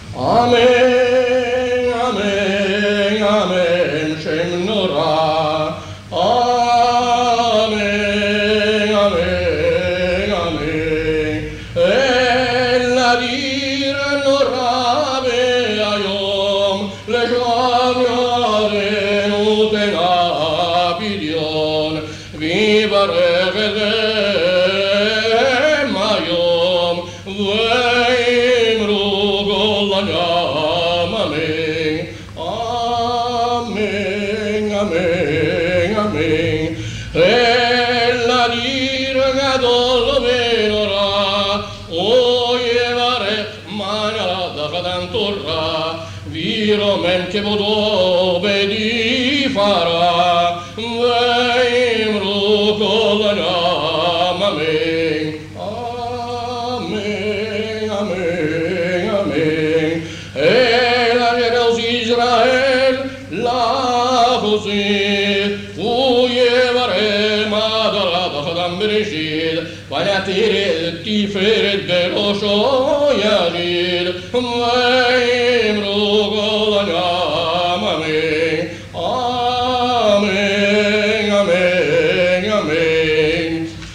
Amen, amen, amen, Shem Norah. Amen, amen, amen. Ella dir Norah be'ayom, leshav yaren uten apidion, vivarech etem hayom, ve'imru golanyam, amen. Amen, amen, amen. Ella dir gadol menorah, oyevare manara dagan torah, viromem kevodo bedi farah, ve'imru golanyam, amen. Amen, amen, amen. Ela Deus Israel, la Hosea, Uyevare Madarada Hadam Bereshid, Vanatir Tiferet Berosho Yadid, Vaimru Golanyam, amen. Amen, amen, amen.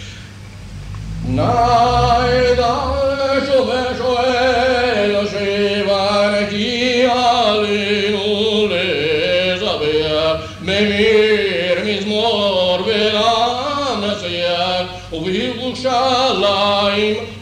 Naidal Shoel Shivan Ki Alinu Lezabea Memir Mizmor Velam Nasiyah Uvil Shalayim